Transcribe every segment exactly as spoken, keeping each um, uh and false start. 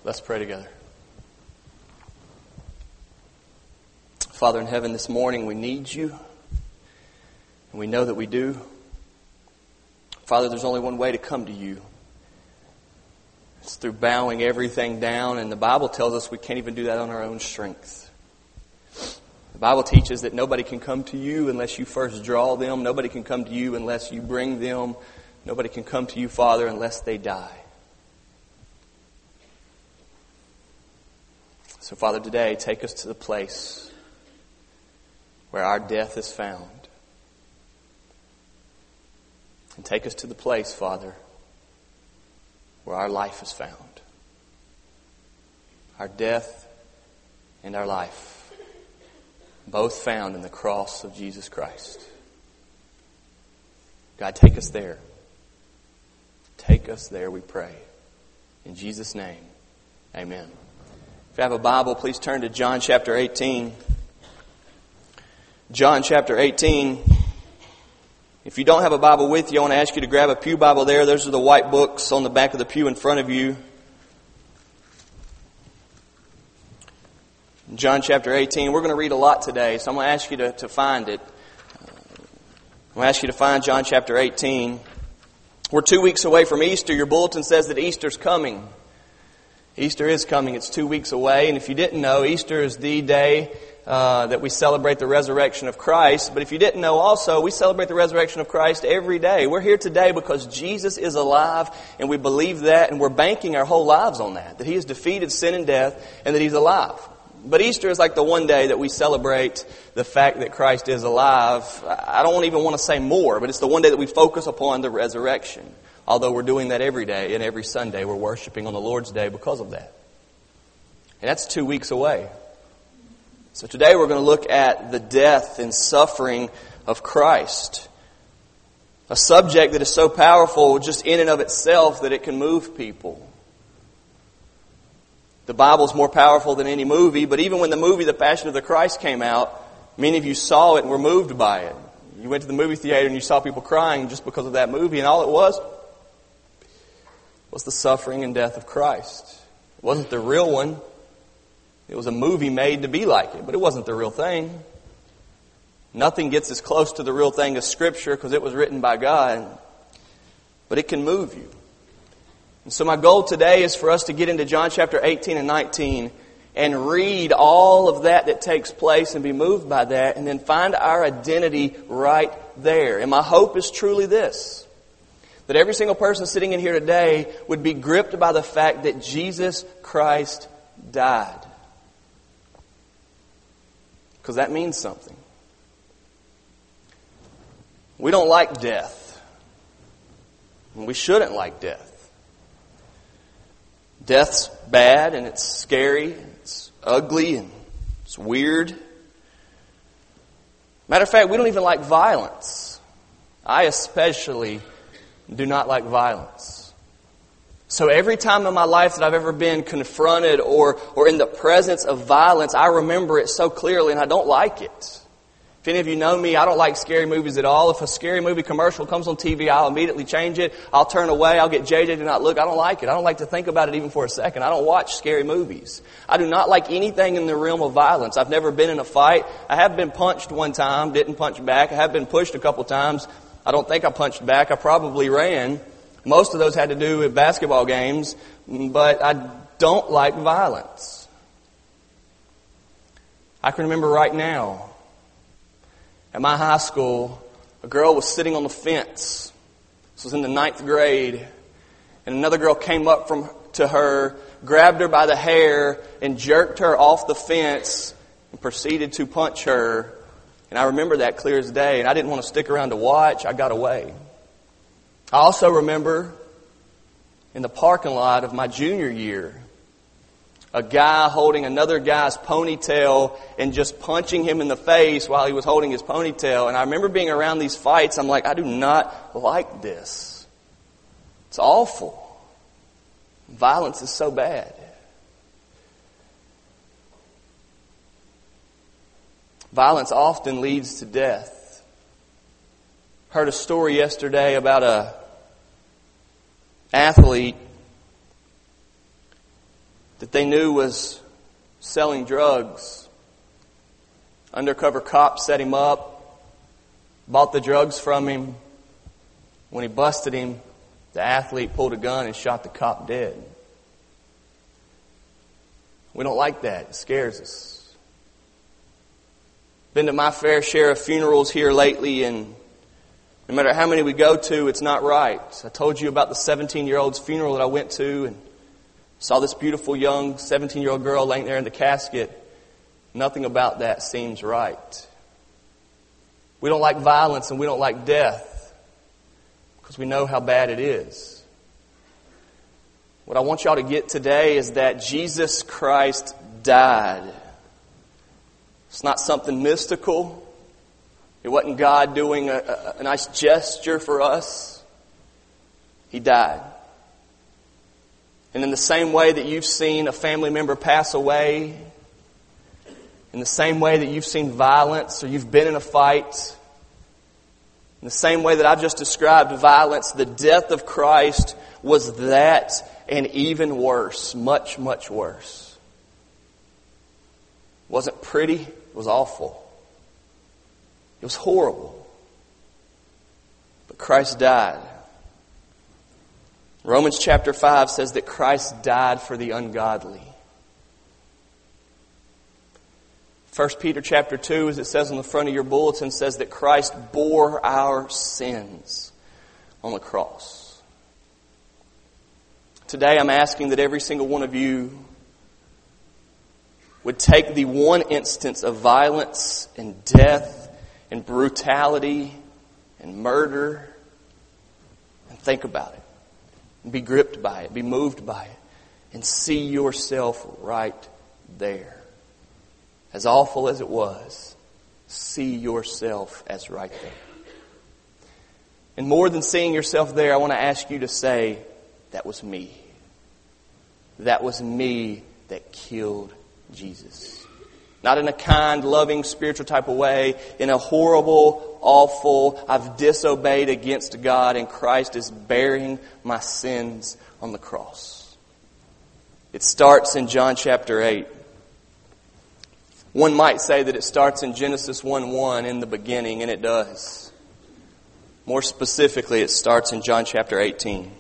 Let's pray together. Father in heaven, this morning we need you, and we know that we do. Father, there's only one way to come to you. It's through bowing everything down, and the Bible tells us we can't even do that on our own strength. The Bible teaches that nobody can come to you unless you first draw them. Nobody can come to you unless you bring them. Nobody can come to you, Father, unless they die. So, Father, today, take us to the place where our death is found. And take us to the place, Father, where our life is found. Our death and our life, both found in the cross of Jesus Christ. God, take us there. Take us there, we pray. In Jesus' name, amen. If you have a Bible, please turn to John chapter eighteen. John chapter eighteen. If you don't have a Bible with you, I want to ask you to grab a pew Bible there. Those are the white books on the back of the pew in front of you. John chapter eighteen. We're going to read a lot today, so I'm going to ask you to, to find it. I'm going to ask you to find John chapter eighteen. We're two weeks away from Easter. Your bulletin says that Easter's coming. Easter is coming. It's two weeks away. And if you didn't know, Easter is the day uh, that we celebrate the resurrection of Christ. But if you didn't know also, we celebrate the resurrection of Christ every day. We're here today because Jesus is alive, and we believe that, and we're banking our whole lives on that, that He has defeated sin and death, and that He's alive. But Easter is like the one day that we celebrate the fact that Christ is alive. I don't even want to say more, but it's the one day that we focus upon the resurrection. Although we're doing that every day and every Sunday, we're worshiping on the Lord's Day because of that. And that's two weeks away. So today we're going to look at the death and suffering of Christ. A subject that is so powerful just in and of itself that it can move people. The Bible's more powerful than any movie, but even when the movie The Passion of the Christ came out, many of you saw it and were moved by it. You went to the movie theater and you saw people crying just because of that movie, and all it was was the suffering and death of Christ. It wasn't the real one. It was a movie made to be like it, but it wasn't the real thing. Nothing gets as close to the real thing as Scripture because it was written by God, but it can move you. And so my goal today is for us to get into John chapter eighteen and nineteen and read all of that that takes place and be moved by that, and then find our identity right there. And my hope is truly this: that every single person sitting in here today would be gripped by the fact that Jesus Christ died. Because that means something. We don't like death. And we shouldn't like death. Death's bad and it's scary, it's ugly and it's weird. Matter of fact, we don't even like violence. I especially do not like violence. So every time in my life that I've ever been confronted or, or in the presence of violence, I remember it so clearly and I don't like it. If any of you know me, I don't like scary movies at all. If a scary movie commercial comes on T V, I'll immediately change it. I'll turn away. I'll get J J to not look. I don't like it. I don't like to think about it even for a second. I don't watch scary movies. I do not like anything in the realm of violence. I've never been in a fight. I have been punched one time, didn't punch back. I have been pushed a couple times. I don't think I punched back. I probably ran. Most of those had to do with basketball games, but I don't like violence. I can remember right now, at my high school, a girl was sitting on the fence. This was in the ninth grade. And another girl came up from to her, grabbed her by the hair, and jerked her off the fence and proceeded to punch her. And I remember that clear as day. And I didn't want to stick around to watch. I got away. I also remember in the parking lot of my junior year, a guy holding another guy's ponytail and just punching him in the face while he was holding his ponytail. And I remember being around these fights. I'm like, I do not like this. It's awful. Violence is so bad. Violence often leads to death. Heard a story yesterday about a athlete that they knew was selling drugs. Undercover cops set him up, bought the drugs from him. When he busted him, the athlete pulled a gun and shot the cop dead. We don't like that. It scares us. Been to my fair share of funerals here lately, and no matter how many we go to, it's not right. I told you about the seventeen-year-old's funeral that I went to and saw this beautiful young seventeen-year-old girl laying there in the casket. Nothing about that seems right. We don't like violence and we don't like death because we know how bad it is. What I want y'all to get today is that Jesus Christ died. It's not something mystical. It wasn't God doing a, a, a nice gesture for us. He died. And in the same way that you've seen a family member pass away, in the same way that you've seen violence or you've been in a fight, in the same way that I've just described violence, the death of Christ was that and even worse, much, much worse. It wasn't pretty, it was awful. It was horrible. But Christ died. Romans chapter five says that Christ died for the ungodly. First Peter chapter two, as it says on the front of your bulletin, says that Christ bore our sins on the cross. Today I'm asking that every single one of you would take the one instance of violence and death and brutality and murder and think about it. And be gripped by it, be moved by it, and see yourself right there. As awful as it was, see yourself as right there. And more than seeing yourself there, I want to ask you to say, that was me. That was me that killed Jesus. Not in a kind, loving, spiritual type of way. In a horrible, awful, I've disobeyed against God and Christ is bearing my sins on the cross. It starts in John chapter eight. One might say that it starts in Genesis one one in the beginning, and it does. More specifically, it starts in John chapter eighteen.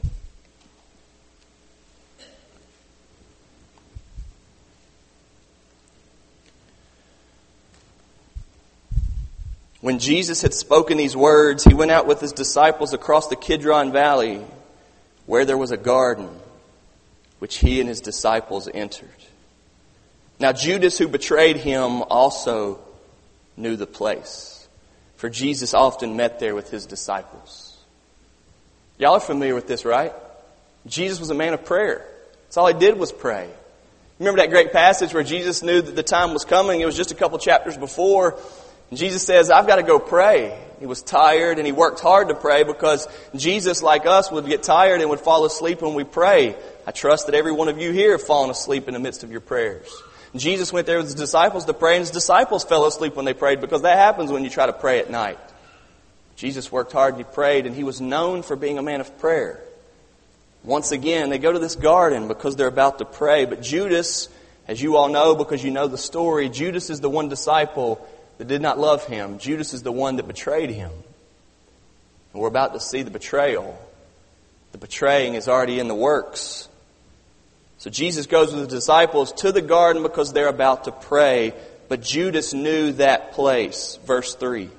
When Jesus had spoken these words, he went out with his disciples across the Kidron Valley, where there was a garden, which he and his disciples entered. Now Judas, who betrayed him, also knew the place, for Jesus often met there with his disciples. Y'all are familiar with this, right? Jesus was a man of prayer. That's all he did was pray. Remember that great passage where Jesus knew that the time was coming? It was just a couple chapters before. And Jesus says, I've got to go pray. He was tired and he worked hard to pray because Jesus, like us, would get tired and would fall asleep when we pray. I trust that every one of you here have fallen asleep in the midst of your prayers. Jesus went there with his disciples to pray, and his disciples fell asleep when they prayed because that happens when you try to pray at night. Jesus worked hard and he prayed, and he was known for being a man of prayer. Once again, they go to this garden because they're about to pray. But Judas, as you all know because you know the story, Judas is the one disciple that did not love him. Judas is the one that betrayed him. And we're about to see the betrayal. The betraying is already in the works. So Jesus goes with the disciples to the garden because they're about to pray. But Judas knew that place. Verse three.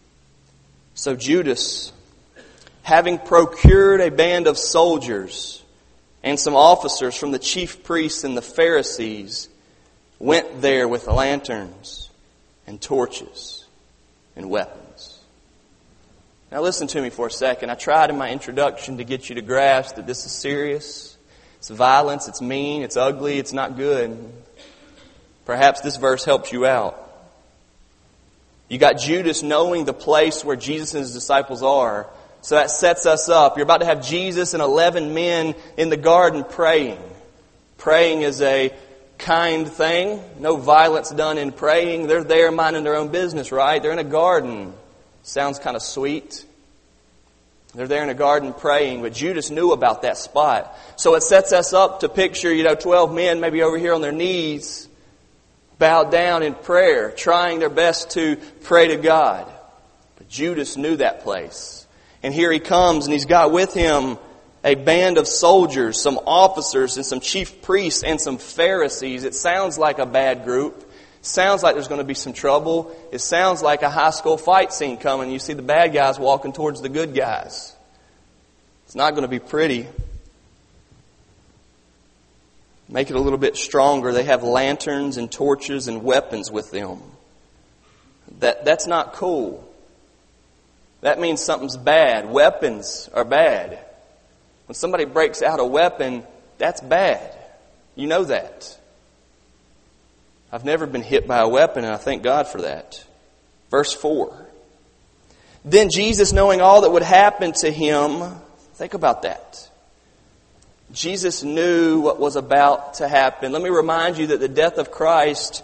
So Judas, having procured a band of soldiers and some officers from the chief priests and the Pharisees, went there with lanterns and torches and weapons. Now listen to me for a second. I tried in my introduction to get you to grasp that this is serious. It's violence, it's mean, it's ugly, it's not good. Perhaps this verse helps you out. You got Judas knowing the place where Jesus and his disciples are. So that sets us up. You're about to have Jesus and eleven men in the garden praying. Praying is a kind thing. No violence done in praying. They're there minding their own business, right? They're in a garden. Sounds kind of sweet. They're there in a garden praying, but Judas knew about that spot. So it sets us up to picture, you know, twelve men maybe over here on their knees, bowed down in prayer, trying their best to pray to God. But Judas knew that place. And here he comes, and he's got with him a band of soldiers, some officers, and some chief priests, and some Pharisees. It sounds like a bad group. It sounds like there's going to be some trouble. It sounds like a high school fight scene coming. You see the bad guys walking towards the good guys. It's not going to be pretty. Make it a little bit stronger. They have lanterns and torches and weapons with them. That, that's not cool. That means something's bad. Weapons are bad. When somebody breaks out a weapon, that's bad. You know that. I've never been hit by a weapon, and I thank God for that. Verse four. Then Jesus, knowing all that would happen to him, think about that. Jesus knew what was about to happen. Let me remind you that the death of Christ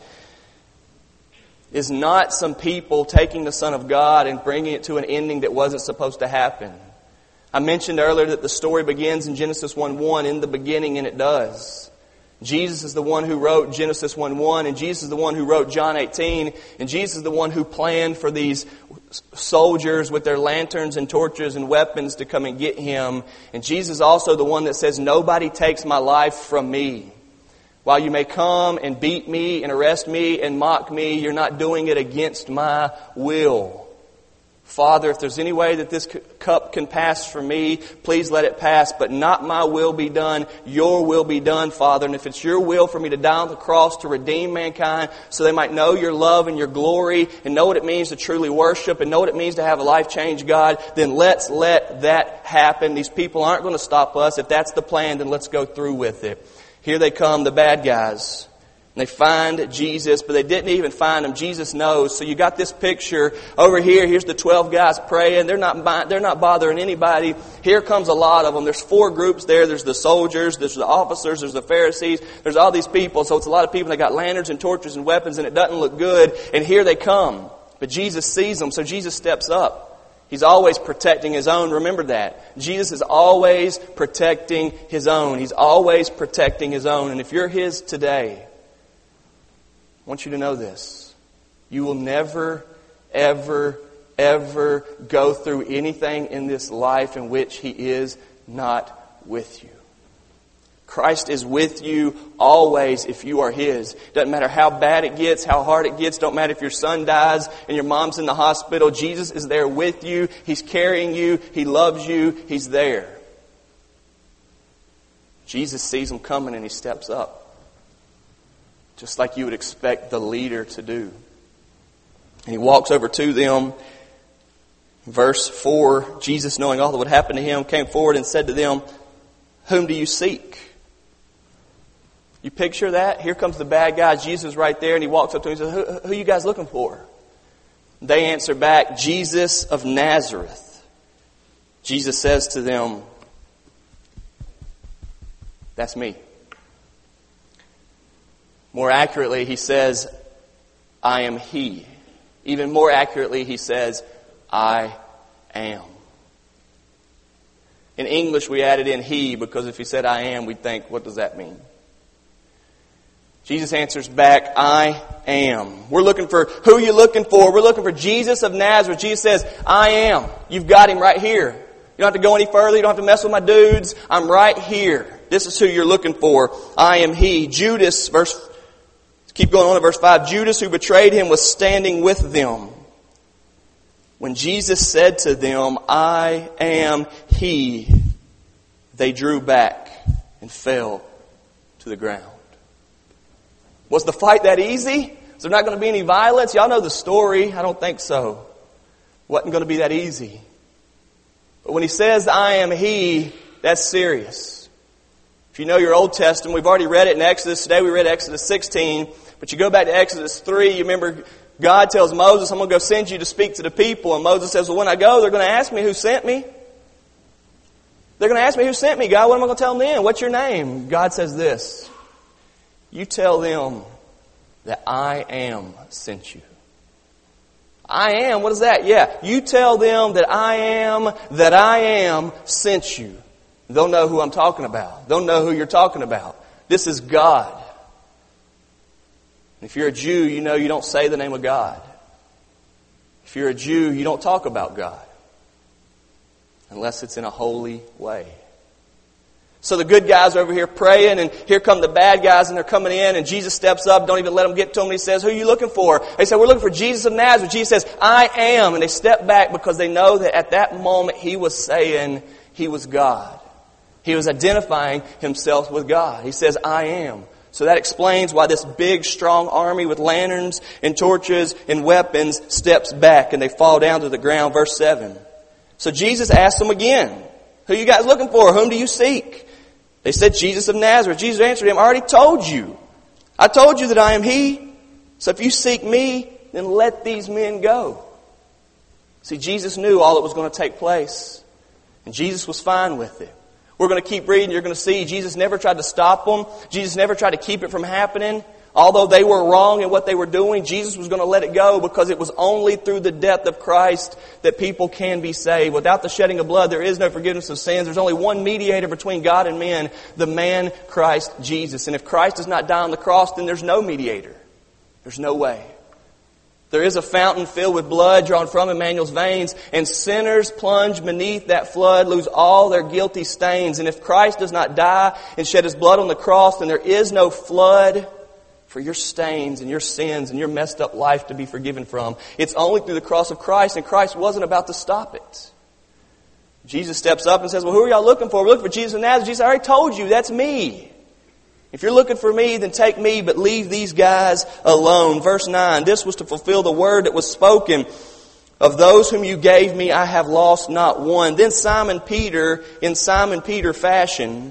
is not some people taking the Son of God and bringing it to an ending that wasn't supposed to happen. I mentioned earlier that the story begins in Genesis one one, in the beginning, and it does. Jesus is the one who wrote Genesis one one, and Jesus is the one who wrote John eighteen, and Jesus is the one who planned for these soldiers with their lanterns and torches and weapons to come and get him. And Jesus is also the one that says, nobody takes my life from me. While you may come and beat me and arrest me and mock me, you're not doing it against my will. Father, if there's any way that this cup can pass from me, please let it pass. But not my will be done, your will be done, Father. And if it's your will for me to die on the cross to redeem mankind so they might know your love and your glory and know what it means to truly worship and know what it means to have a life change, God, then let's let that happen. These people aren't going to stop us. If that's the plan, then let's go through with it. Here they come, the bad guys. And they find Jesus, but they didn't even find him. Jesus knows. So you got this picture over here. Here's the twelve guys praying. They're not, they're not bothering anybody. Here comes a lot of them. There's four groups there. There's the soldiers, there's the officers, there's the Pharisees. There's all these people. So it's a lot of people. They got lanterns and torches and weapons, and it doesn't look good. And here they come. But Jesus sees them, so Jesus steps up. He's always protecting his own. Remember that. Jesus is always protecting his own. He's always protecting his own. And if you're his today, I want you to know this. You will never, ever, ever go through anything in this life in which he is not with you. Christ is with you always if you are his. Doesn't matter how bad it gets, how hard it gets. Don't matter if your son dies and your mom's in the hospital. Jesus is there with you. He's carrying you. He loves you. He's there. Jesus sees them coming and he steps up. Just like you would expect the leader to do. And he walks over to them. Verse four, Jesus, knowing all that would happen to him, came forward and said to them, whom do you seek? You picture that? Here comes the bad guy. Jesus is right there, and he walks up to him and says, who, who are you guys looking for? They answer back, Jesus of Nazareth. Jesus says to them, that's me. More accurately, he says, I am he. Even more accurately, he says, I am. In English, we added in he because if he said I am, we'd think, what does that mean? Jesus answers back, I am. We're looking for, who are you looking for? We're looking for Jesus of Nazareth. Jesus says, I am. You've got him right here. You don't have to go any further. You don't have to mess with my dudes. I'm right here. This is who you're looking for. I am he. Judas, verse Keep going on to verse five. Judas, who betrayed him, was standing with them. When Jesus said to them, I am he, they drew back and fell to the ground. Was the fight that easy? Is there not going to be any violence? Y'all know the story. I don't think so. Wasn't going to be that easy. But when he says, I am he, that's serious. If you know your Old Testament, we've already read it in Exodus. Today we read Exodus sixteen. But you go back to Exodus three, you remember God tells Moses, I'm going to go send you to speak to the people. And Moses says, well, when I go, they're going to ask me who sent me. They're going to ask me who sent me, God. What am I going to tell them then? What's your name? God says this. You tell them that I am sent you. I am, what is that? Yeah, you tell them that I am, that I am sent you. They'll know who I'm talking about. They'll know who you're talking about. This is God. If you're a Jew, you know you don't say the name of God. If you're a Jew, you don't talk about God. Unless it's in a holy way. So the good guys are over here praying, and here come the bad guys, and they're coming in, and Jesus steps up, don't even let them get to him, and he says, who are you looking for? They say, we're looking for Jesus of Nazareth. Jesus says, I am. And they step back because they know that at that moment he was saying he was God. He was identifying himself with God. He says, I am. So that explains why this big, strong army with lanterns and torches and weapons steps back, and they fall down to the ground. Verse seven. So Jesus asks them again, who are you guys looking for? Whom do you seek? They said, Jesus of Nazareth. Jesus answered him, I already told you. I told you that I am He. So if you seek me, then let these men go. See, Jesus knew all that was going to take place. And Jesus was fine with it. We're going to keep reading. You're going to see Jesus never tried to stop them. Jesus never tried to keep it from happening. Although they were wrong in what they were doing, Jesus was going to let it go because it was only through the death of Christ that people can be saved. Without the shedding of blood, there is no forgiveness of sins. There's only one mediator between God and men, the man Christ Jesus. And if Christ does not die on the cross, then there's no mediator. There's no way. There is a fountain filled with blood drawn from Emmanuel's veins, and sinners plunge beneath that flood, lose all their guilty stains. And if Christ does not die and shed His blood on the cross, then there is no flood for your stains and your sins and your messed up life to be forgiven from. It's only through the cross of Christ, and Christ wasn't about to stop it. Jesus steps up and says, well, who are y'all looking for? We're looking for Jesus of Nazareth. Jesus, I already told you, that's me. If you're looking for me, then take me, but leave these guys alone. Verse nine, this was to fulfill the word that was spoken. Of those whom you gave me, I have lost not one. Then Simon Peter, in Simon Peter fashion,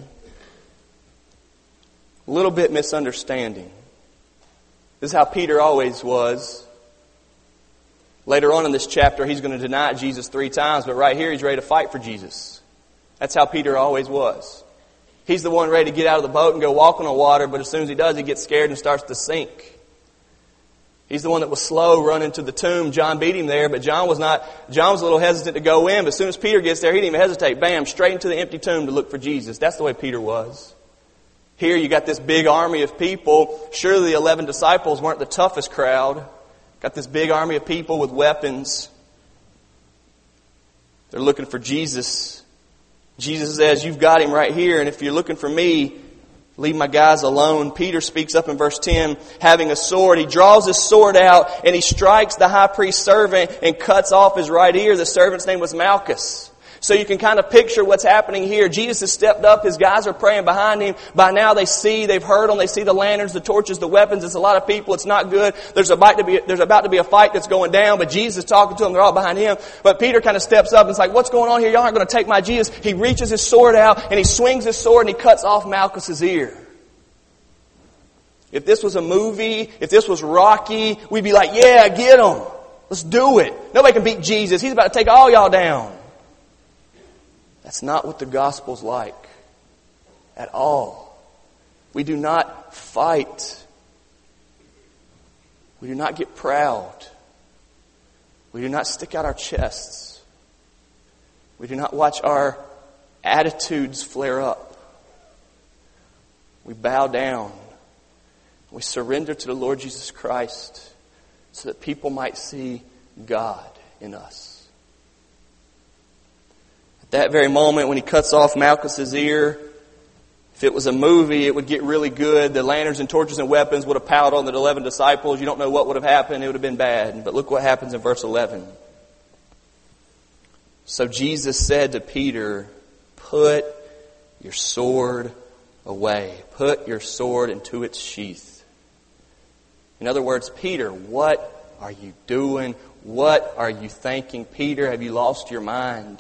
a little bit misunderstanding. This is how Peter always was. Later on in this chapter, he's going to deny Jesus three times, but right here he's ready to fight for Jesus. That's how Peter always was. He's the one ready to get out of the boat and go walk on the water, but as soon as he does, he gets scared and starts to sink. He's the one that was slow running to the tomb. John beat him there, but John was not, John was a little hesitant to go in, but as soon as Peter gets there, he didn't even hesitate. Bam, straight into the empty tomb to look for Jesus. That's the way Peter was. Here you got this big army of people. Surely the eleven disciples weren't the toughest crowd. Got this big army of people with weapons. They're looking for Jesus. Jesus says, you've got Him right here, and if you're looking for me, leave my guys alone. Peter speaks up in verse ten, having a sword. He draws his sword out, and he strikes the high priest's servant and cuts off his right ear. The servant's name was Malchus. So you can kind of picture what's happening here. Jesus has stepped up. His guys are praying behind Him. By now they see, they've heard Him. They see the lanterns, the torches, the weapons. It's a lot of people. It's not good. There's about to be, there's about to be a fight that's going down, but Jesus is talking to them. They're all behind Him. But Peter kind of steps up and is like, what's going on here? Y'all aren't going to take my Jesus. He reaches his sword out and he swings his sword and he cuts off Malchus's ear. If this was a movie, if this was Rocky, we'd be like, yeah, get him. Let's do it. Nobody can beat Jesus. He's about to take all y'all down. That's not what the gospel's like at all. We do not fight. We do not get proud. We do not stick out our chests. We do not watch our attitudes flare up. We bow down. We surrender to the Lord Jesus Christ so that people might see God in us. At that very moment when he cuts off Malchus's ear, if it was a movie, it would get really good. The lanterns and torches and weapons would have piled on the eleven disciples. You don't know what would have happened. It would have been bad. But look what happens in verse eleven. So Jesus said to Peter, put your sword away. Put your sword into its sheath. In other words, Peter, what are you doing? What are you thinking? Peter, have you lost your mind?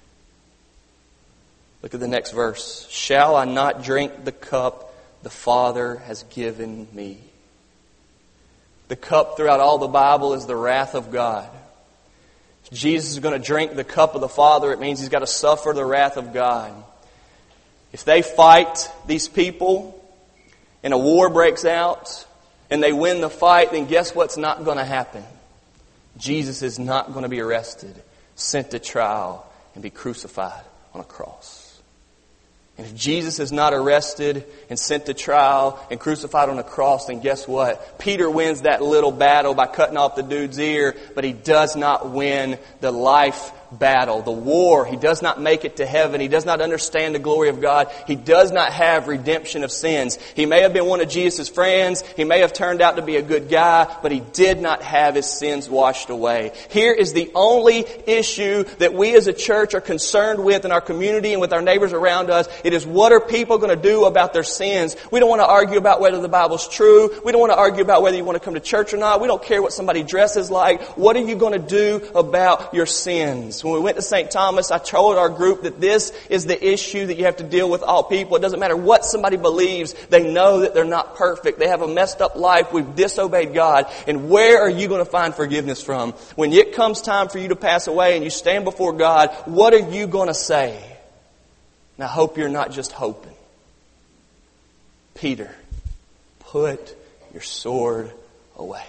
Look at the next verse. Shall I not drink the cup the Father has given me? The cup throughout all the Bible is the wrath of God. If Jesus is going to drink the cup of the Father, it means He's got to suffer the wrath of God. If they fight these people and a war breaks out and they win the fight, then guess what's not going to happen? Jesus is not going to be arrested, sent to trial, and be crucified on a cross. And if Jesus is not arrested and sent to trial and crucified on a cross, then guess what? Peter wins that little battle by cutting off the dude's ear, but he does not win the life battle, the war. He does not make it to heaven. He does not understand the glory of God. He does not have redemption of sins. He may have been one of Jesus' friends. He may have turned out to be a good guy, but he did not have his sins washed away. Here is the only issue that we as a church are concerned with in our community and with our neighbors around us. It is, what are people going to do about their sins? We don't want to argue about whether the Bible's true. We don't want to argue about whether you want to come to church or not. We don't care what somebody dresses like. What are you going to do about your sins? When we went to Saint Thomas, I told our group that this is the issue that you have to deal with all people. It doesn't matter what somebody believes. They know that they're not perfect. They have a messed up life. We've disobeyed God. And where are you going to find forgiveness from? When it comes time for you to pass away and you stand before God, what are you going to say? And I hope you're not just hoping. Peter, put your sword away.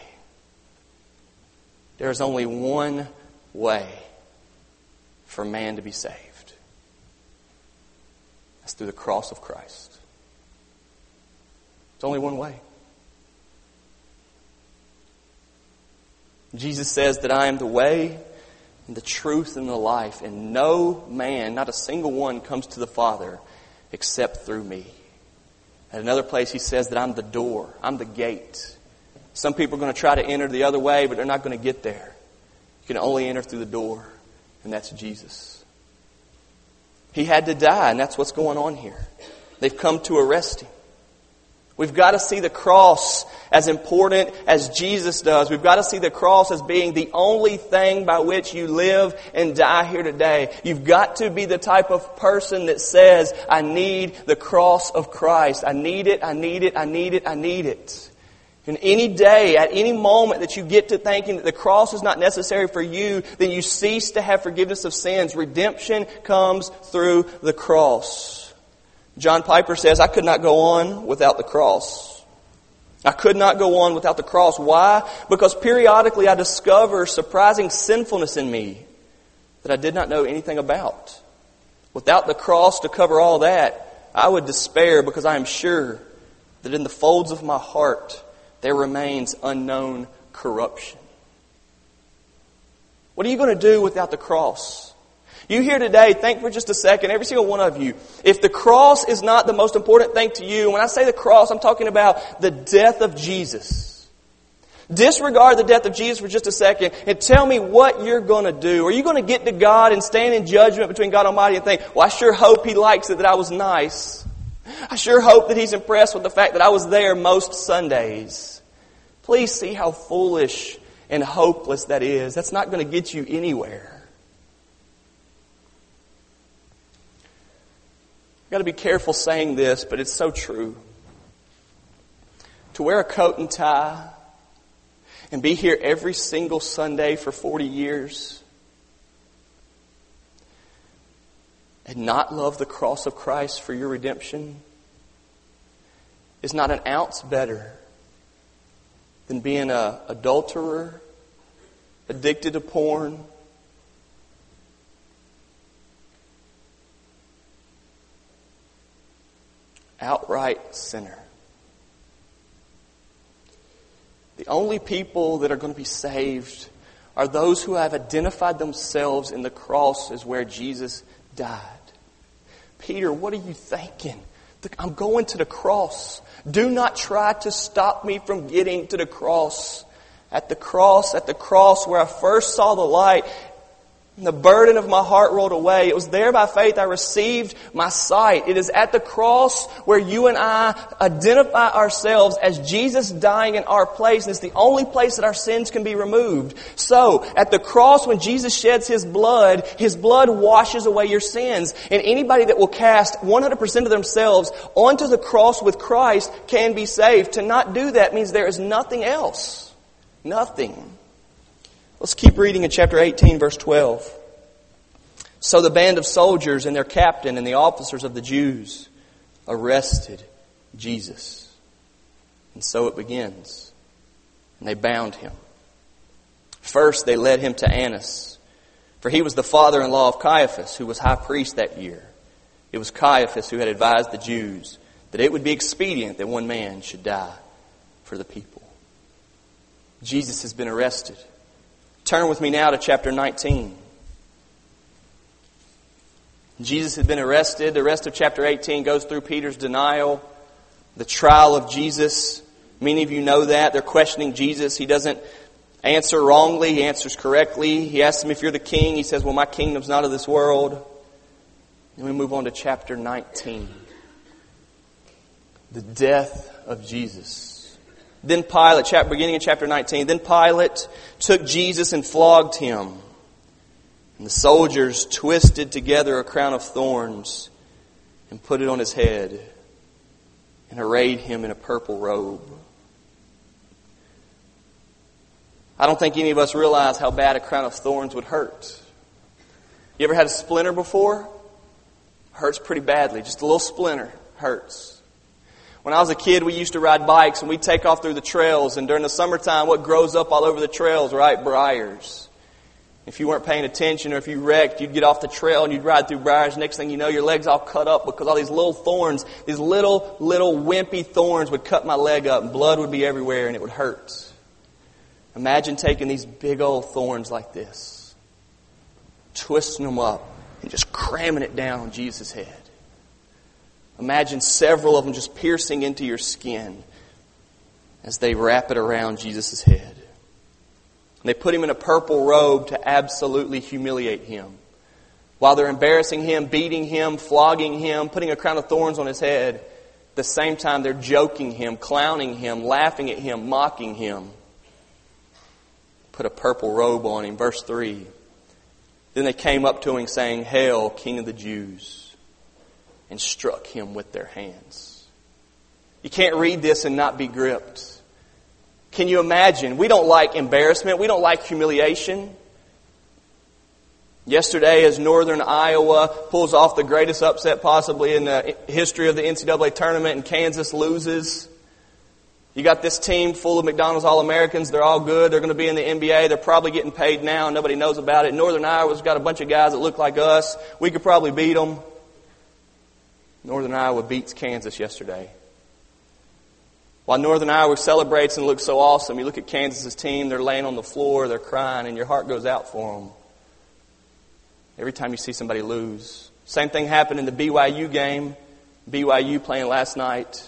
There is only one way for man to be saved. That's through the cross of Christ. It's only one way. Jesus says that I am the way and the truth and the life, and no man, not a single one, comes to the Father except through me. At another place he says that I'm the door, I'm the gate. Some people are going to try to enter the other way, but they're not going to get there. You can only enter through the door, and that's Jesus. He had to die, and that's what's going on here. They've come to arrest him. We've got to see the cross as important as Jesus does. We've got to see the cross as being the only thing by which you live and die here today. You've got to be the type of person that says, I need the cross of Christ. I need it, I need it, I need it, I need it. And any day, at any moment that you get to thinking that the cross is not necessary for you, then you cease to have forgiveness of sins. Redemption comes through the cross. John Piper says, I could not go on without the cross. I could not go on without the cross. Why? Because periodically I discover surprising sinfulness in me that I did not know anything about. Without the cross to cover all that, I would despair, because I am sure that in the folds of my heart there remains unknown corruption. What are you going to do without the cross? You here today, think for just a second, every single one of you, if the cross is not the most important thing to you, when I say the cross, I'm talking about the death of Jesus. Disregard the death of Jesus for just a second and tell me what you're going to do. Are you going to get to God and stand in judgment between God Almighty and think, well, I sure hope He likes it that I was nice. I sure hope that He's impressed with the fact that I was there most Sundays. Please see how foolish and hopeless that is. That's not going to get you anywhere. I've got to be careful saying this, but it's so true. To wear a coat and tie and be here every single Sunday for forty years and not love the cross of Christ for your redemption is not an ounce better than being an adulterer, addicted to porn, outright sinner. The only people that are going to be saved are those who have identified themselves in the cross as where Jesus died. Peter, what are you thinking? I'm going to the cross. Do not try to stop me from getting to the cross. At the cross, at the cross where I first saw the light, and the burden of my heart rolled away. It was there by faith I received my sight. It is at the cross where you and I identify ourselves as Jesus dying in our place. And it's the only place that our sins can be removed. So, at the cross when Jesus sheds His blood, His blood washes away your sins. And anybody that will cast one hundred percent of themselves onto the cross with Christ can be saved. To not do that means there is nothing else. Nothing. Let's keep reading in chapter eighteen, verse twelve. So the band of soldiers and their captain and the officers of the Jews arrested Jesus. And so it begins. And they bound Him. First, they led him to Annas, for he was the father-in-law of Caiaphas, who was high priest that year. It was Caiaphas who had advised the Jews that it would be expedient that one man should die for the people. Jesus has been arrested. Turn with me now to chapter nineteen. Jesus had been arrested. The rest of chapter eighteen goes through Peter's denial, the trial of Jesus. Many of you know that. They're questioning Jesus. He doesn't answer wrongly. He answers correctly. He asks them, if you're the king, he says, well, my kingdom's not of this world. And we move on to chapter nineteen. The death of Jesus. Then Pilate, chapter, beginning in chapter nineteen, then Pilate took Jesus and flogged him. And the soldiers twisted together a crown of thorns and put it on his head and arrayed him in a purple robe. I don't think any of us realize how bad a crown of thorns would hurt. You ever had a splinter before? Hurts pretty badly. Just a little splinter hurts. When I was a kid, we used to ride bikes and we'd take off through the trails. And during the summertime, what grows up all over the trails, right? Briars. If you weren't paying attention or if you wrecked, you'd get off the trail and you'd ride through briars. Next thing you know, your leg's all cut up because all these little thorns, these little, little wimpy thorns would cut my leg up and blood would be everywhere and it would hurt. Imagine taking these big old thorns like this, twisting them up and just cramming it down on Jesus' head. Imagine several of them just piercing into your skin as they wrap it around Jesus' head. And they put him in a purple robe to absolutely humiliate him. While they're embarrassing him, beating him, flogging him, putting a crown of thorns on his head, at the same time they're joking him, clowning him, laughing at him, mocking him. Put a purple robe on him. Verse three. Then they came up to him saying, "Hail, King of the Jews," and struck him with their hands. You can't read this and not be gripped. Can you imagine? We don't like embarrassment. We don't like humiliation. Yesterday, as Northern Iowa pulls off the greatest upset possibly in the history of the N C double A tournament and Kansas loses, you got this team full of McDonald's All-Americans. They're all good. They're going to be in the N B A. They're probably getting paid now. Nobody knows about it. Northern Iowa's got a bunch of guys that look like us. We could probably beat them. Northern Iowa beats Kansas yesterday. While Northern Iowa celebrates and looks so awesome, you look at Kansas' team, they're laying on the floor, they're crying, and your heart goes out for them. Every time you see somebody lose. Same thing happened in the B Y U game. B Y U playing last night.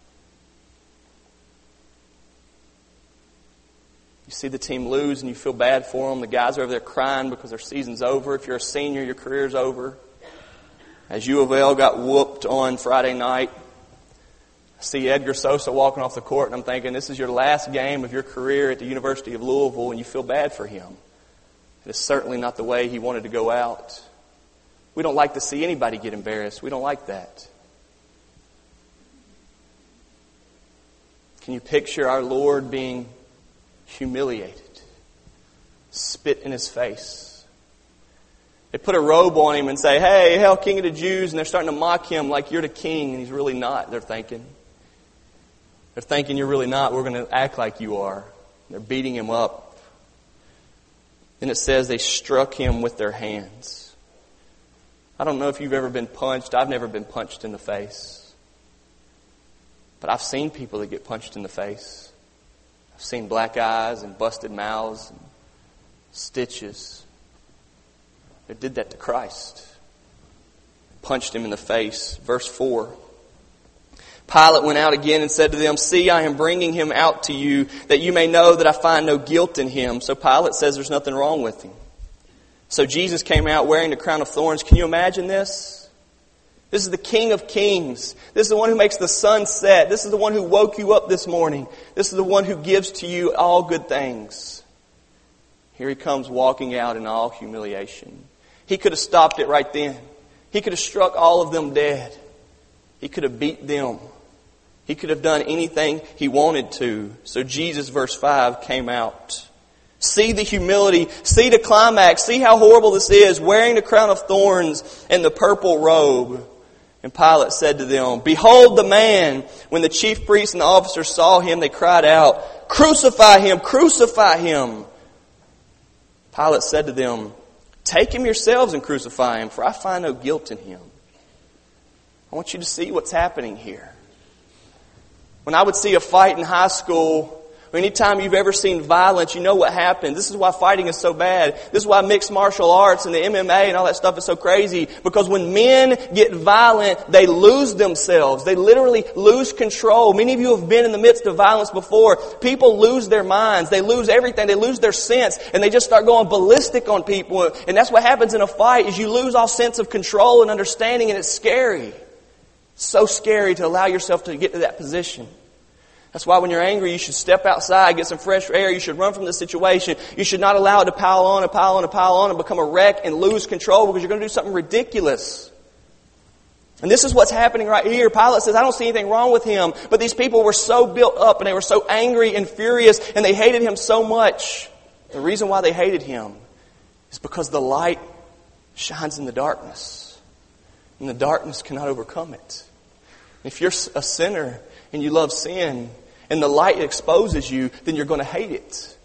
You see the team lose and you feel bad for them. The guys are over there crying because their season's over. If you're a senior, your career's over. As U of L got whooped on Friday night, I see Edgar Sosa walking off the court and I'm thinking, this is your last game of your career at the University of Louisville and you feel bad for him. It's certainly not the way he wanted to go out. We don't like to see anybody get embarrassed. We don't like that. Can you picture our Lord being humiliated? Spit in his face. They put a robe on him and say, "Hey, hail, King of the Jews," and they're starting to mock him like you're the king, and he's really not, they're thinking. They're thinking you're really not. We're going to act like you are. They're beating him up. Then it says they struck him with their hands. I don't know if you've ever been punched. I've never been punched in the face. But I've seen people that get punched in the face. I've seen black eyes and busted mouths and stitches. They did that to Christ. Punched him in the face. Verse four. Pilate went out again and said to them, "See, I am bringing him out to you, that you may know that I find no guilt in him." So Pilate says there's nothing wrong with him. So Jesus came out wearing the crown of thorns. Can you imagine this? This is the King of Kings. This is the one who makes the sun set. This is the one who woke you up this morning. This is the one who gives to you all good things. Here he comes walking out in all humiliation. He could have stopped it right then. He could have struck all of them dead. He could have beat them. He could have done anything he wanted to. So Jesus, verse five, came out. See the humility. See the climax. See how horrible this is. Wearing the crown of thorns and the purple robe. And Pilate said to them, "Behold the man." When the chief priests and the officers saw him, they cried out, "Crucify him! Crucify him!" Pilate said to them, "Take him yourselves and crucify him, for I find no guilt in him." I want you to see what's happening here. When I would see a fight in high school, or anytime you've ever seen violence, you know what happens. This is why fighting is so bad. This is why mixed martial arts and the M M A and all that stuff is so crazy. Because when men get violent, they lose themselves. They literally lose control. Many of you have been in the midst of violence before. People lose their minds. They lose everything. They lose their sense. And they just start going ballistic on people. And that's what happens in a fight, is you lose all sense of control and understanding, and it's scary. It's so scary to allow yourself to get to that position. That's why when you're angry, you should step outside, get some fresh air. You should run from the situation. You should not allow it to pile on and pile on and pile on and become a wreck and lose control, because you're going to do something ridiculous. And this is what's happening right here. Pilate says, I don't see anything wrong with him. But these people were so built up and they were so angry and furious and they hated him so much. The reason why they hated him is because the light shines in the darkness. And the darkness cannot overcome it. If you're a sinner and you love sin, and the light exposes you, then you're going to hate it.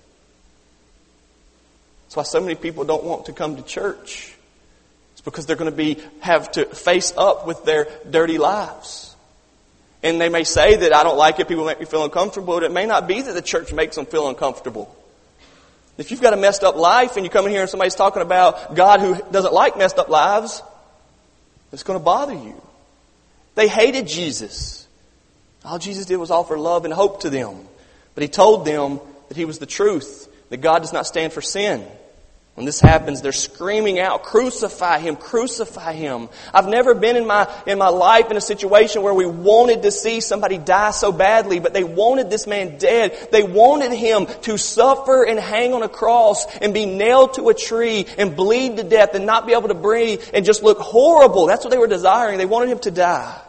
That's why so many people don't want to come to church. It's because they're going to be have to face up with their dirty lives. And they may say that I don't like it, people make me feel uncomfortable, but it may not be that the church makes them feel uncomfortable. If you've got a messed up life and you come in here and somebody's talking about God who doesn't like messed up lives, it's going to bother you. They hated Jesus. All Jesus did was offer love and hope to them. But He told them that He was the truth, that God does not stand for sin. When this happens, they're screaming out, "Crucify Him, crucify Him." I've never been in my in my life in a situation where we wanted to see somebody die so badly, but they wanted this man dead. They wanted Him to suffer and hang on a cross and be nailed to a tree and bleed to death and not be able to breathe and just look horrible. That's what they were desiring. They wanted Him to die.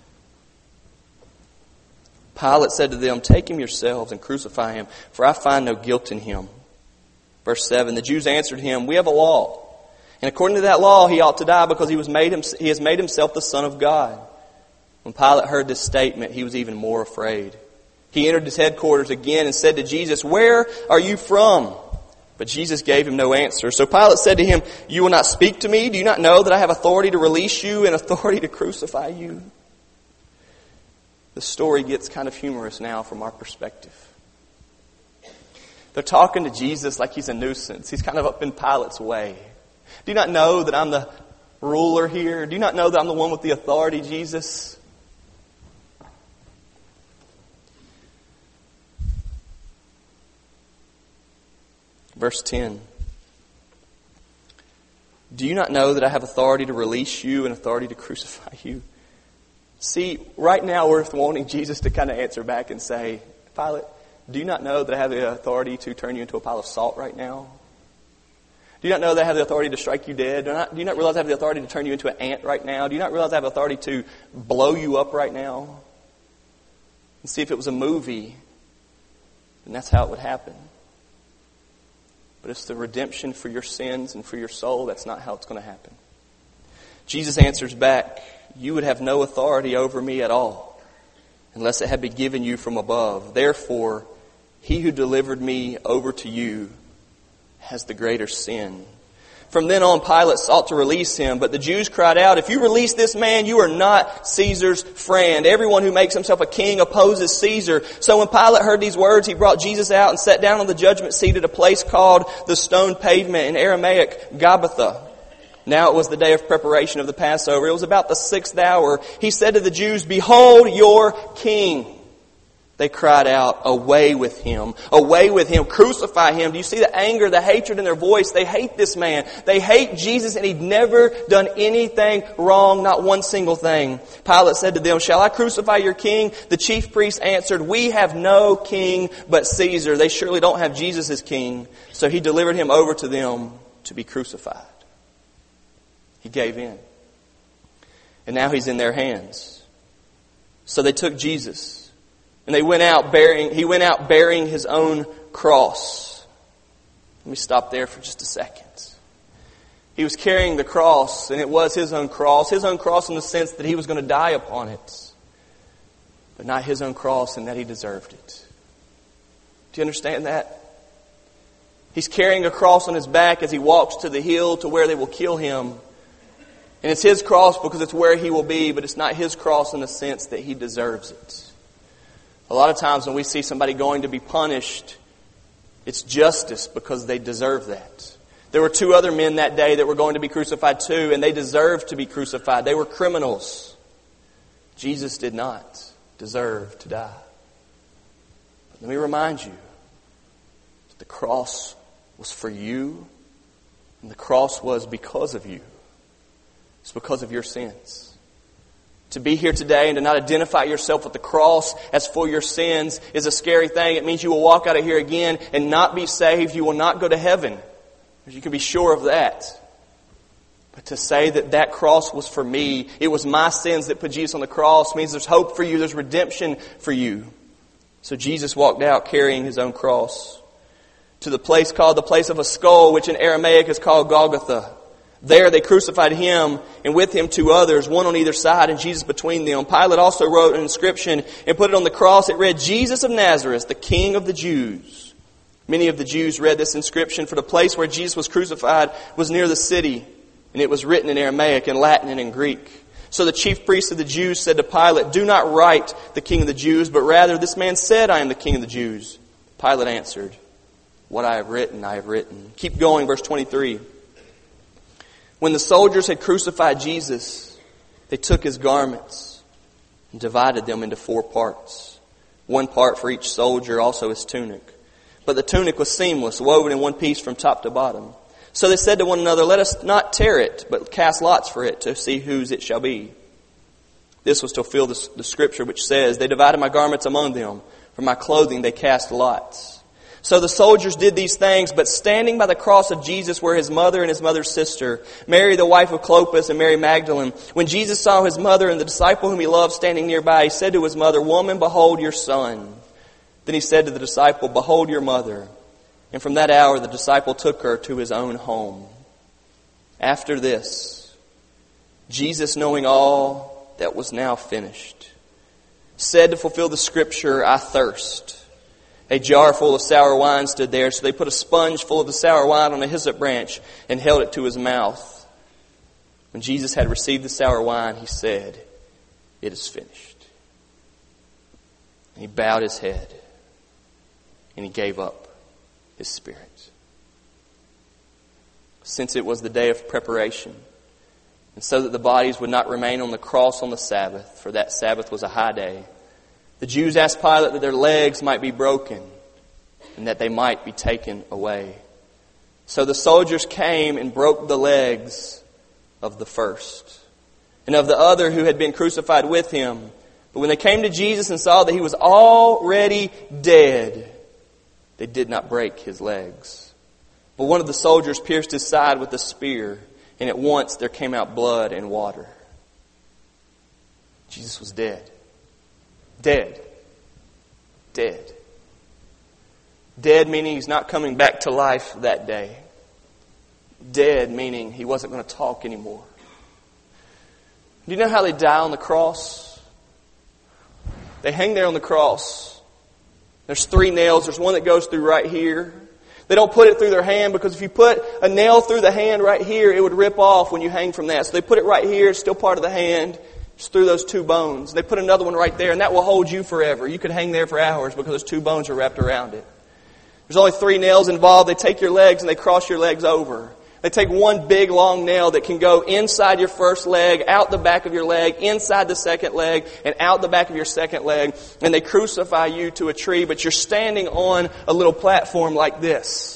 Pilate said to them, "Take him yourselves and crucify him, for I find no guilt in him." Verse seven, the Jews answered him, "We have a law, and according to that law he ought to die because he was made him, he has made himself the Son of God." When Pilate heard this statement, he was even more afraid. He entered his headquarters again and said to Jesus, "Where are you from?" But Jesus gave him no answer. So Pilate said to him, "You will not speak to me? Do you not know that I have authority to release you and authority to crucify you?" The story gets kind of humorous now from our perspective. They're talking to Jesus like He's a nuisance. He's kind of up in Pilate's way. "Do you not know that I'm the ruler here? Do you not know that I'm the one with the authority, Jesus?" Verse ten. "Do you not know that I have authority to release you and authority to crucify you?" See, right now we're wanting Jesus to kind of answer back and say, "Pilate, do you not know that I have the authority to turn you into a pile of salt right now? Do you not know that I have the authority to strike you dead? Do, not, do you not realize I have the authority to turn you into an ant right now? Do you not realize I have authority to blow you up right now?" And see, if it was a movie, then that's how it would happen. But it's the redemption for your sins and for your soul. That's not how it's going to happen. Jesus answers back, "You would have no authority over me at all, unless it had been given you from above. Therefore, he who delivered me over to you has the greater sin." From then on, Pilate sought to release him, but the Jews cried out, "If you release this man, you are not Caesar's friend. Everyone who makes himself a king opposes Caesar." So when Pilate heard these words, he brought Jesus out and sat down on the judgment seat at a place called the Stone Pavement, in Aramaic, Gabbatha. Now it was the day of preparation of the Passover. It was about the sixth hour. He said to the Jews, "Behold your king." They cried out, "Away with him! Away with him! Crucify him!" Do you see the anger, the hatred in their voice? They hate this man. They hate Jesus, and he'd never done anything wrong, not one single thing. Pilate said to them, "Shall I crucify your king?" The chief priests answered, "We have no king but Caesar." They surely don't have Jesus as king. So he delivered him over to them to be crucified. He gave in. And now he's in their hands. So they took Jesus. And they went out bearing, he went out bearing his own cross. Let me stop there for just a second. He was carrying the cross, and it was his own cross. His own cross in the sense that he was going to die upon it. But not his own cross in that he deserved it. Do you understand that? He's carrying a cross on his back as he walks to the hill to where they will kill him. And it's his cross because it's where he will be, but it's not his cross in the sense that he deserves it. A lot of times when we see somebody going to be punished, it's justice because they deserve that. There were two other men that day that were going to be crucified too, and they deserved to be crucified. They were criminals. Jesus did not deserve to die. But let me remind you that the cross was for you, and the cross was because of you. It's because of your sins. To be here today and to not identify yourself with the cross as for your sins is a scary thing. It means you will walk out of here again and not be saved. You will not go to heaven. You can be sure of that. But to say that that cross was for me, it was my sins that put Jesus on the cross, means there's hope for you, there's redemption for you. So Jesus walked out carrying his own cross to the place called the place of a skull, which in Aramaic is called Golgotha. There they crucified him, and with him two others, one on either side, and Jesus between them. Pilate also wrote an inscription and put it on the cross. It read, "Jesus of Nazareth, the King of the Jews." Many of the Jews read this inscription, for the place where Jesus was crucified was near the city, and it was written in Aramaic, in Latin, and in Greek. So the chief priests of the Jews said to Pilate, "Do not write the King of the Jews, but rather this man said, 'I am the King of the Jews.'" Pilate answered, "What I have written, I have written." Keep going, verse twenty-three. When the soldiers had crucified Jesus, they took his garments and divided them into four parts. One part for each soldier, also his tunic. But the tunic was seamless, woven in one piece from top to bottom. So they said to one another, "Let us not tear it, but cast lots for it to see whose it shall be." This was to fulfill the, the scripture which says, "They divided my garments among them. For my clothing they cast lots." So the soldiers did these things, but standing by the cross of Jesus were his mother and his mother's sister, Mary the wife of Clopas and Mary Magdalene. When Jesus saw his mother and the disciple whom he loved standing nearby, he said to his mother, "Woman, behold your son." Then he said to the disciple, "Behold your mother." And from that hour the disciple took her to his own home. After this, Jesus, knowing all that was now finished, said to fulfill the scripture, "I thirst." A jar full of sour wine stood there, so they put a sponge full of the sour wine on a hyssop branch and held it to his mouth. When Jesus had received the sour wine, he said, "It is finished." And he bowed his head and he gave up his spirit. Since it was the day of preparation, and so that the bodies would not remain on the cross on the Sabbath, for that Sabbath was a high day, the Jews asked Pilate that their legs might be broken and that they might be taken away. So the soldiers came and broke the legs of the first and of the other who had been crucified with him. But when they came to Jesus and saw that he was already dead, they did not break his legs. But one of the soldiers pierced his side with a spear, and at once there came out blood and water. Jesus was dead. Dead. Dead. Dead meaning he's not coming back to life that day. Dead meaning he wasn't going to talk anymore. Do you know how they die on the cross? They hang there on the cross. There's three nails. There's one that goes through right here. They don't put it through their hand because if you put a nail through the hand right here, it would rip off when you hang from that. So they put it right here. It's still part of the hand. Just through those two bones. They put another one right there, and that will hold you forever. You could hang there for hours because those two bones are wrapped around it. There's only three nails involved. They take your legs and they cross your legs over. They take one big long nail that can go inside your first leg, out the back of your leg, inside the second leg, and out the back of your second leg. And they crucify you to a tree, but you're standing on a little platform like this.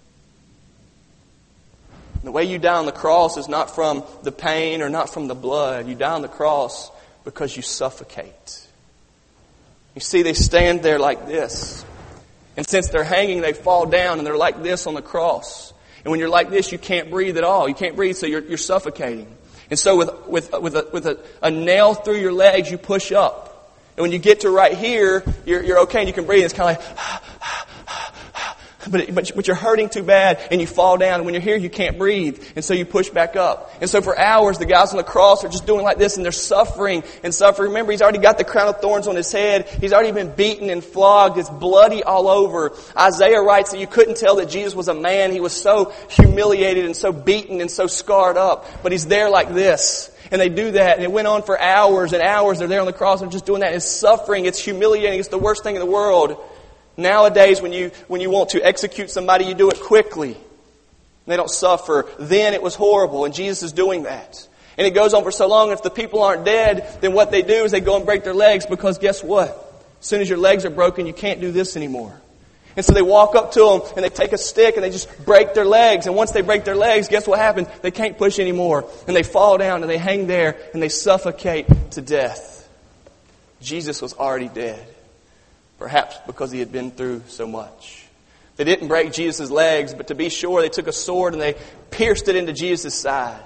The way you die on the cross is not from the pain or not from the blood. You die on the cross because you suffocate. You see, they stand there like this. And since they're hanging, they fall down and they're like this on the cross. And when you're like this, you can't breathe at all. You can't breathe, so you're, you're suffocating. And so with, with, with, a, with a, a nail through your legs, you push up. And when you get to right here, you're, you're okay and you can breathe. It's kind of like... But, but, but you're hurting too bad and you fall down. And when you're here, you can't breathe. And so you push back up. And so for hours, the guys on the cross are just doing like this and they're suffering and suffering. Remember, he's already got the crown of thorns on his head. He's already been beaten and flogged. It's bloody all over. Isaiah writes that you couldn't tell that Jesus was a man. He was so humiliated and so beaten and so scarred up. But he's there like this. And they do that. And it went on for hours and hours. They're there on the cross and just doing that. It's suffering. It's humiliating. It's the worst thing in the world. Nowadays, when you when you want to execute somebody, you do it quickly. They don't suffer. Then it was horrible, and Jesus is doing that. And it goes on for so long. If the people aren't dead, then what they do is they go and break their legs, because guess what? As soon as your legs are broken, you can't do this anymore. And so they walk up to them, and they take a stick, and they just break their legs. And once they break their legs, guess what happens? They can't push anymore. And they fall down, and they hang there, and they suffocate to death. Jesus was already dead. Perhaps because he had been through so much. They didn't break Jesus' legs, but to be sure, they took a sword and they pierced it into Jesus' side.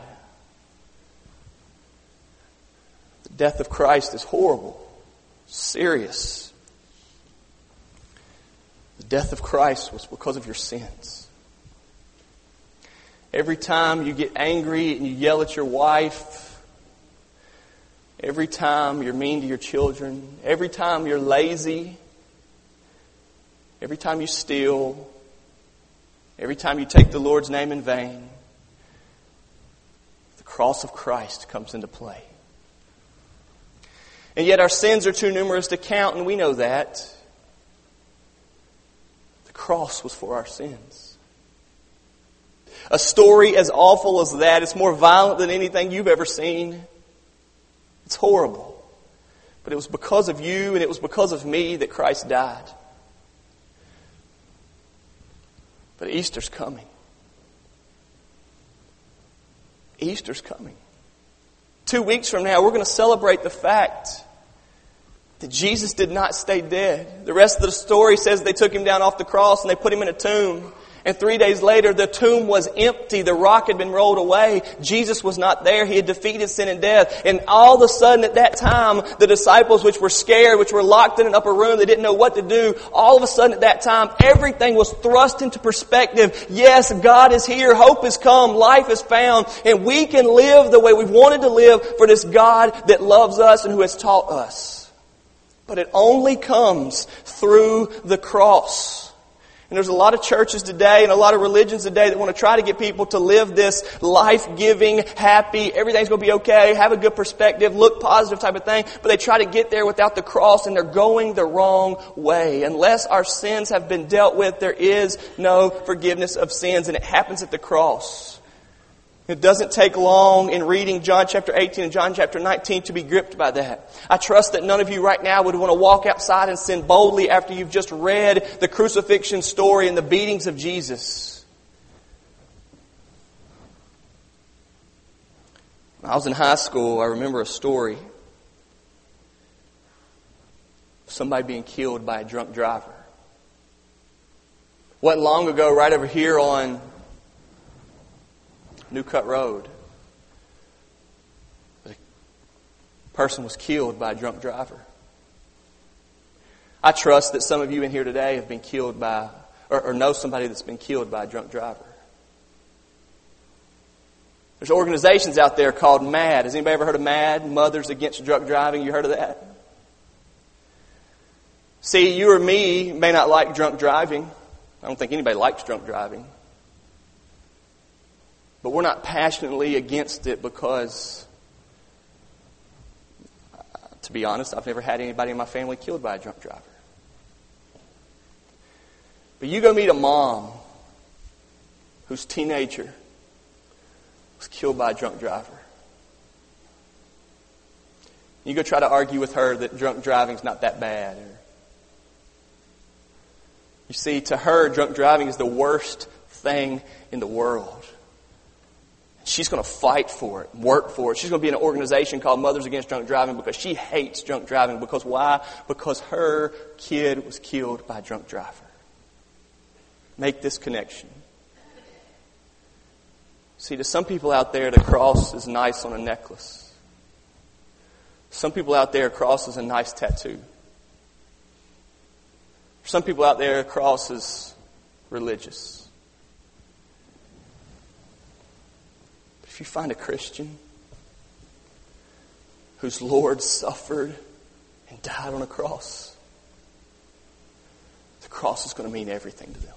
The death of Christ is horrible, serious. The death of Christ was because of your sins. Every time you get angry and you yell at your wife, every time you're mean to your children, every time you're lazy, every time you steal, every time you take the Lord's name in vain, the cross of Christ comes into play. And yet our sins are too numerous to count, and we know that. The cross was for our sins. A story as awful as that, it's more violent than anything you've ever seen. It's horrible. But it was because of you and it was because of me that Christ died. But Easter's coming. Easter's coming. Two weeks from now, we're going to celebrate the fact that Jesus did not stay dead. The rest of the story says they took him down off the cross and they put him in a tomb. And three days later, the tomb was empty. The rock had been rolled away. Jesus was not there. He had defeated sin and death. And all of a sudden at that time, the disciples, which were scared, which were locked in an upper room, they didn't know what to do. All of a sudden at that time, everything was thrust into perspective. Yes, God is here. Hope has come. Life is found. And we can live the way we've wanted to live for this God that loves us and who has taught us. But it only comes through the cross. And there's a lot of churches today and a lot of religions today that want to try to get people to live this life-giving, happy, everything's going to be okay, have a good perspective, look positive type of thing. But they try to get there without the cross, and they're going the wrong way. Unless our sins have been dealt with, there is no forgiveness of sins, and it happens at the cross. It doesn't take long in reading John chapter eighteen and John chapter nineteen to be gripped by that. I trust that none of you right now would want to walk outside and sin boldly after you've just read the crucifixion story and the beatings of Jesus. When I was in high school, I remember a story of somebody being killed by a drunk driver. Wasn't long ago, right over here on New Cut Road, a person was killed by a drunk driver. I trust that some of you in here today have been killed by, or, or know somebody that's been killed by a drunk driver. There's organizations out there called MAD. Has anybody ever heard of MAD? Mothers Against Drunk Driving. You heard of that? See, you or me may not like drunk driving. I don't think anybody likes drunk driving. But we're not passionately against it because, to be honest, I've never had anybody in my family killed by a drunk driver. But you go meet a mom whose teenager was killed by a drunk driver. You go try to argue with her that drunk driving's not that bad. You see, to her, drunk driving is the worst thing in the world. She's going to fight for it, work for it. She's going to be in an organization called Mothers Against Drunk Driving because she hates drunk driving. Because why? Because her kid was killed by a drunk driver. Make this connection. See, to some people out there, the cross is nice on a necklace. Some people out there, a cross is a nice tattoo. For some people out there, a cross is religious. But if you find a Christian whose Lord suffered and died on a cross, the cross is going to mean everything to them.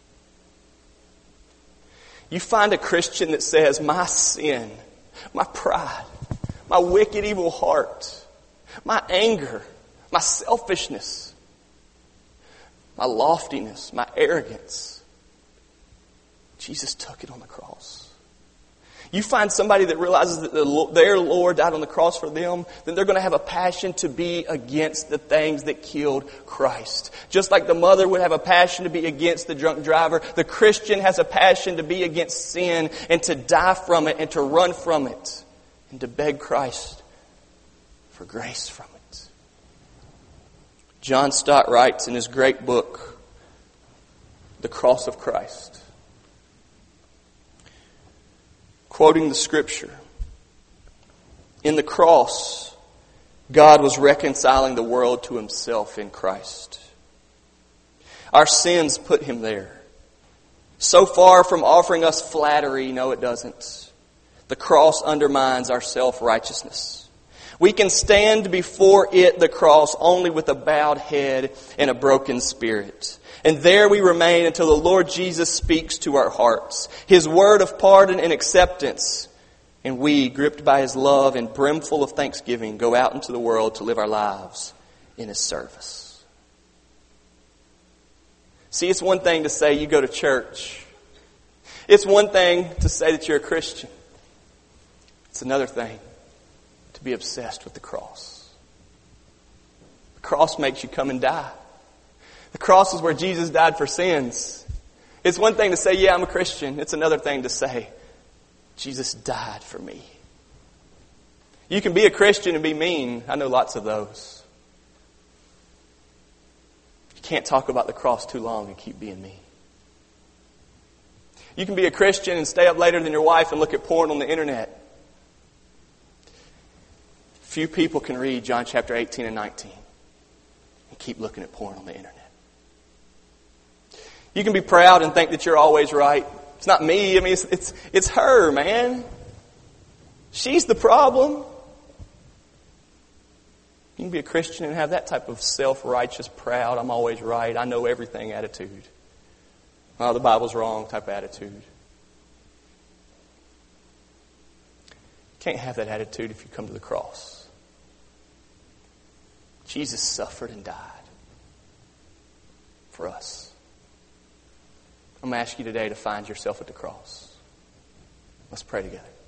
You find a Christian that says, my sin, my pride, my wicked, evil heart, my anger, my selfishness, my loftiness, my arrogance, Jesus took it on the cross. You find somebody that realizes that the, their Lord died on the cross for them, then they're going to have a passion to be against the things that killed Christ. Just like the mother would have a passion to be against the drunk driver, the Christian has a passion to be against sin and to die from it and to run from it and to beg Christ for grace from it. John Stott writes in his great book, The Cross of Christ, quoting the Scripture, in the cross, God was reconciling the world to Himself in Christ. Our sins put Him there. So far from offering us flattery, no it doesn't. The cross undermines our self-righteousness. We can stand before it, the cross, only with a bowed head and a broken spirit. And there we remain until the Lord Jesus speaks to our hearts, His word of pardon and acceptance. And we, gripped by His love and brimful of thanksgiving, go out into the world to live our lives in His service. See, it's one thing to say you go to church. It's one thing to say that you're a Christian. It's another thing to be obsessed with the cross. The cross makes you come and die. The cross is where Jesus died for sins. It's one thing to say, yeah, I'm a Christian. It's another thing to say, Jesus died for me. You can be a Christian and be mean. I know lots of those. You can't talk about the cross too long and keep being mean. You can be a Christian and stay up later than your wife and look at porn on the internet. Few people can read John chapter eighteen and nineteen and keep looking at porn on the internet. You can be proud and think that you're always right. It's not me. I mean, it's, it's, it's her, man. She's the problem. You can be a Christian and have that type of self-righteous, proud, I'm always right, I know everything attitude. Oh, the Bible's wrong type of attitude. You can't have that attitude if you come to the cross. Jesus suffered and died for us. I'm going to ask you today to find yourself at the cross. Let's pray together.